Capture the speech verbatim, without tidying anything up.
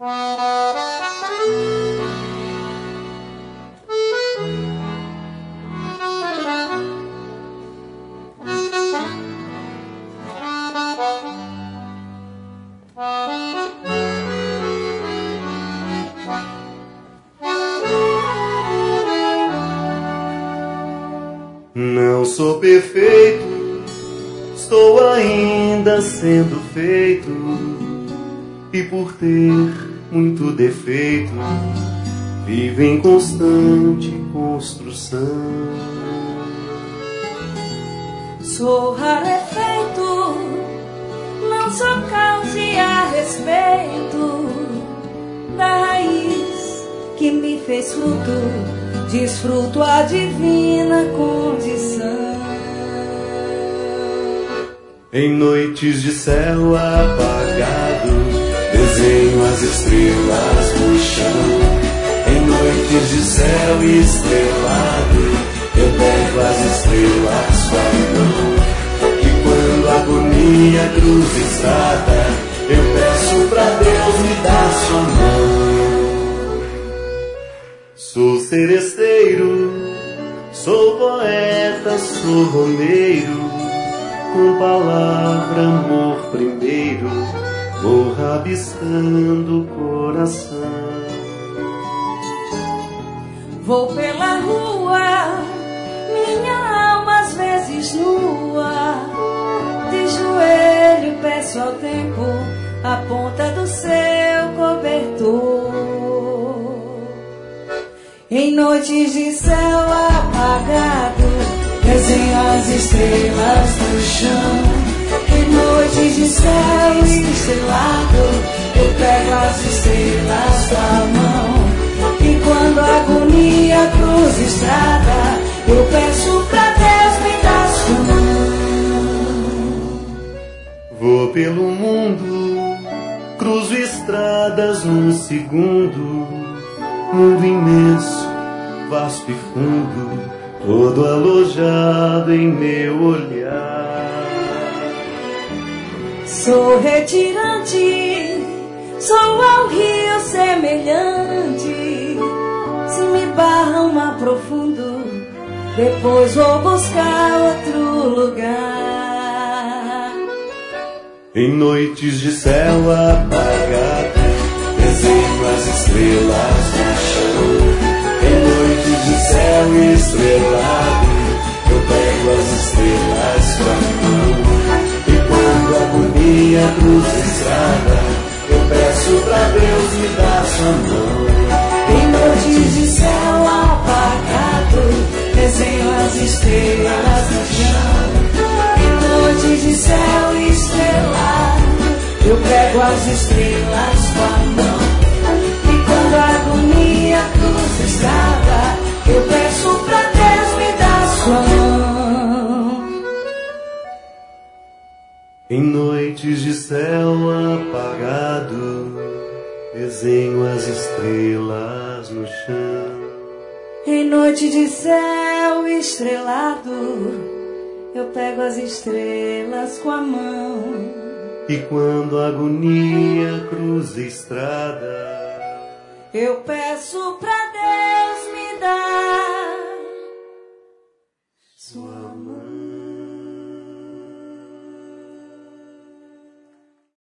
Não sou perfeito, estou ainda sendo feito, e por ter muito defeito, vivo em constante construção. Sou rarefeito, não sou causa e a respeito da raiz que me fez fruto. Desfruto a divina condição. Em noites de céu apagado, desenho as estrelas no chão. Em noites de céu estrelado, eu pego as estrelas com a mão. E quando a agonia cruza estrada, eu peço pra Deus me dar sua mão. Sou seresteiro, sou poeta, sou romeiro, com palavra amor primeiro, vou rabiscando o coração. Vou pela rua, minha alma às vezes nua, de joelho peço ao tempo a ponta do seu cobertor. Em noites de céu apagado, desenho as estrelas no chão. Em noites de céu estrelado, eu pego as estrelas da mão. E quando a agonia cruza estrada, eu peço pra Deus me dar sua mão. Vou pelo mundo, cruzo estradas num segundo. Mundo imenso, vasto e fundo, todo alojado em meu olhar. Sou retirante, sou ao rio semelhante. Se me barram aprofundo, depois vou buscar outro lugar. Em noites de céu apagado, desenho as estrelas no chão. Em noites de céu estrelado, eu pego as estrelas com a mão. E quando a agonia cruza a estrada, eu peço pra Deus me dar sua mão. Em noites de céu apagado, desenho as estrelas no chão. Em noites de céu estrelado, eu pego as estrelas com a mão. E quando a agonia cruza a estrada, eu peço pra Deus me dar sua mão. Em noites de céu apagado, desenho as estrelas no chão. Em noite de céu estrelado, eu pego as estrelas com a mão. E quando a agonia cruza a estrada, eu peço pra Deus me dar sua